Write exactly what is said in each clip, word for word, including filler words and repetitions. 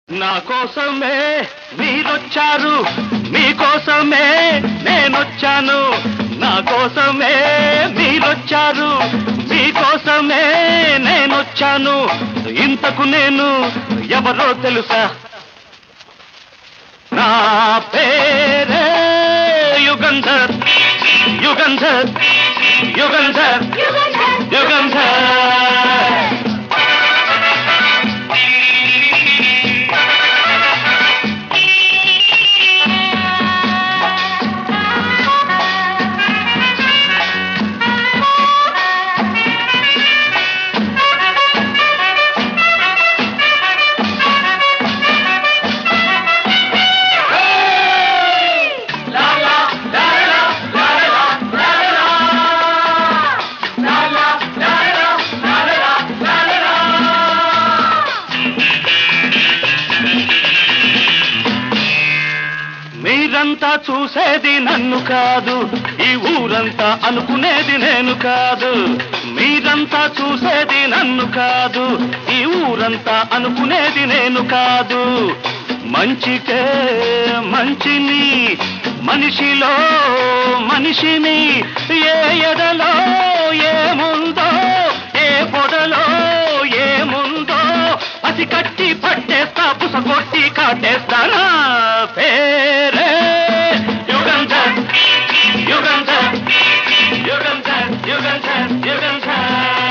నా కోసమే మీరొచ్చారు, మీకోసమే నేనొచ్చాను. నా కోసమే మీరొచ్చారు, మీకోసమే నేనొచ్చాను. ఇంతకు నేను ఎవరో తెలుసా? నా పేరే యుగంధర్, యుగంధర్, యుగంధర్, యుగంధర్. మీరంతా చూసేది నన్ను కాదు, ఈ ఊరంతా అనుకునేది నేను కాదు. మీరంతా చూసేది నన్ను కాదు, ఈ ఊరంతా అనుకునేది నేను కాదు. మంచికే మంచిని, మనిషిలో మనిషిని, ఏ ఎడలో ఏముందో, ఏ పొడలో ఏముందో పసి కట్టి పట్టేస్తా, పుసగొట్టి కాటేస్తానా. పేరే యుగంధర్, యుగంధర్, యుగంధర్, యుగంధర్, యుగంధర్.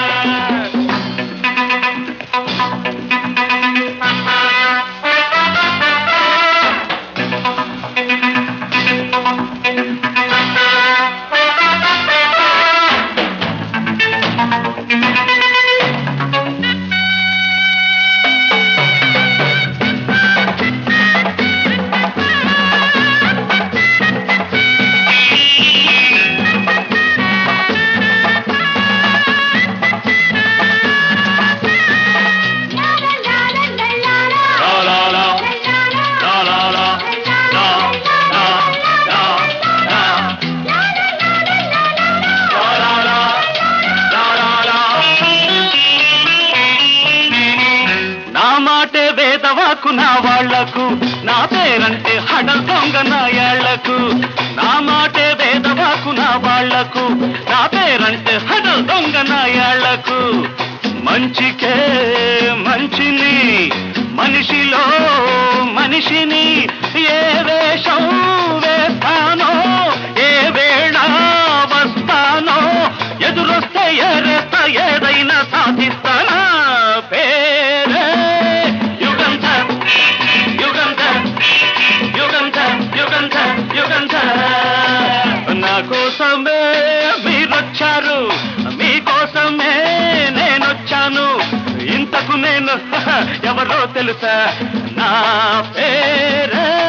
వేదవాకు నా వాళ్లకు, నా పేరంటే హడల్ దొంగ నా ఏళ్లకు. నా మాటే వేదవాకు నా వాళ్లకు, నా పేరంటే హడల్ దొంగ నా ఏళ్లకు. మంచికే మంచిని, మనిషిలో మనిషిని, ఏ వేషం వేస్తానో, ఏ వేళ వస్తానో, ఎదురొస్తే ఎరేస్తా, ఏదైనా సాధిస్తానా. పేరే యుగంధర్, యుగంధర్, యుగంధర్, యుగంధర్, యుగంధర్. నా కోసమే మీరొచ్చారు, మీకోసమే నేనొచ్చాను. ఇంతకు నేను ఎవరో తెలుసా? నా పేరే